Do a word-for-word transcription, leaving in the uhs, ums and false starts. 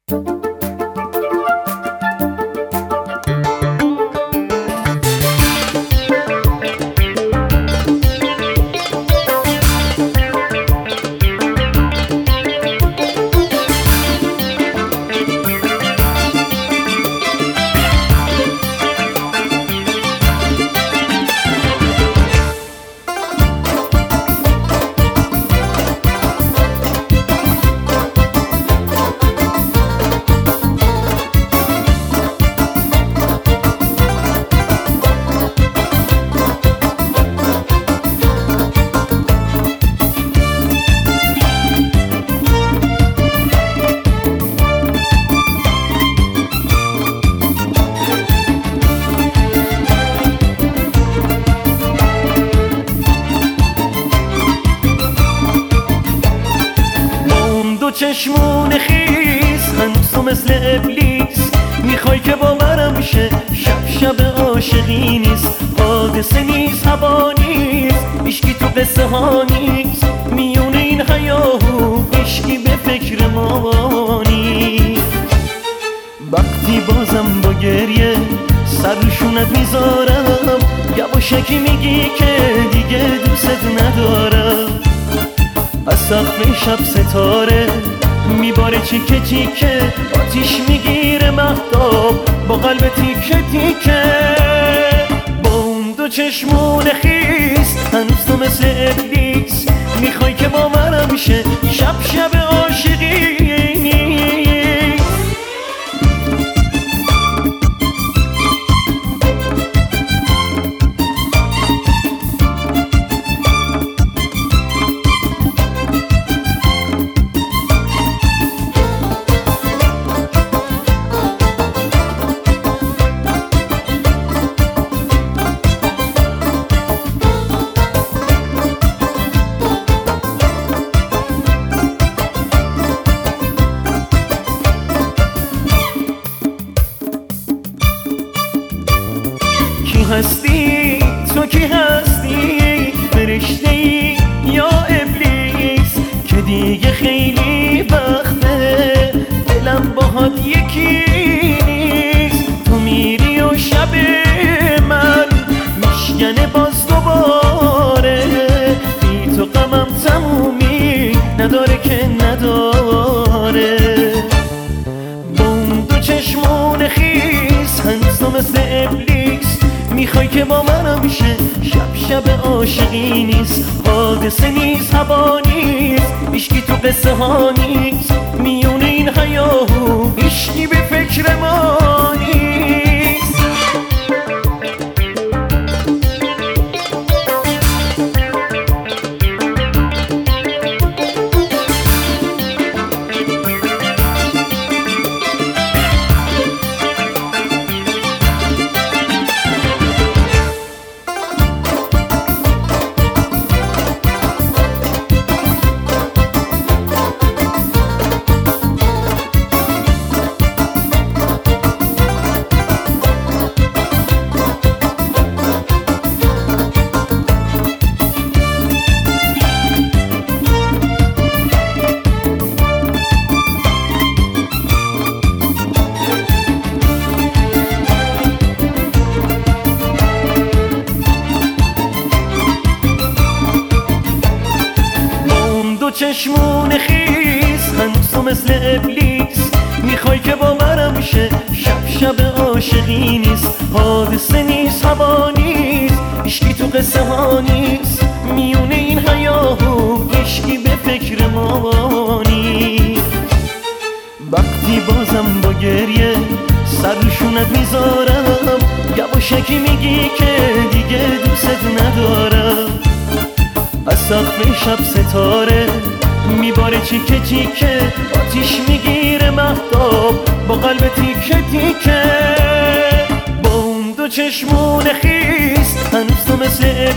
چشمون خیس هنوز تو مثل ابلیس، میخوای که باورم شه شب شب عاشقی نیست، حادثه نیست هوا نیست، هیچکی تو قصه ها نیست، میون این هیاهو هیچکی به فکر ما نیست. وقتی بازم با گریه سر روشونت میذارم، یواشکی میگی که دیگه دوست ندارم، از سقف شب ستاره میباره چیکه چیکه، آتیش میگیره مهتاب با قلب تیکه تیکه. با اون دو چشمون خیس هنوز تو مثل ابلیس، میخوای که باورم شه شب شب عاشقی هستی؟ تو کی هستی؟ فرشته ای یا ابلیس که دیگه خیلی وقته دلم باهات یکی نیست، تو میری و شب من میشکنه باز دوباره، بی تو غمم تمومی نداره که نداره. با اون دو چشمون خیس هنوز تو مثل ابلیس، میخوای که با منم شه شب شب عاشقی نیست، حادثه نیست هوا نیست، هیچکی تو قصه ها نیست، میون این هیاهو هیچکی به فکر ما نیست. چشمون خیس هنوز تو مثل ابلیس، میخوای که باورم شه شب شب عاشقی نیست، حادثه نیست هوا نیست، هیچکی تو قصه ها نیست، میون این هیاهو هیچکی به فکر ما نیست. وقتی بازم با گریه سر روشونت میذارم، یواشکی میگی که دیگه دوست ندارم، از سقف شب ستاره میباره چیکه چیکه، آتیش میگیره مهتاب با قلب تیکه تیکه. با اون دو چشمون خیس هنوز تو مثل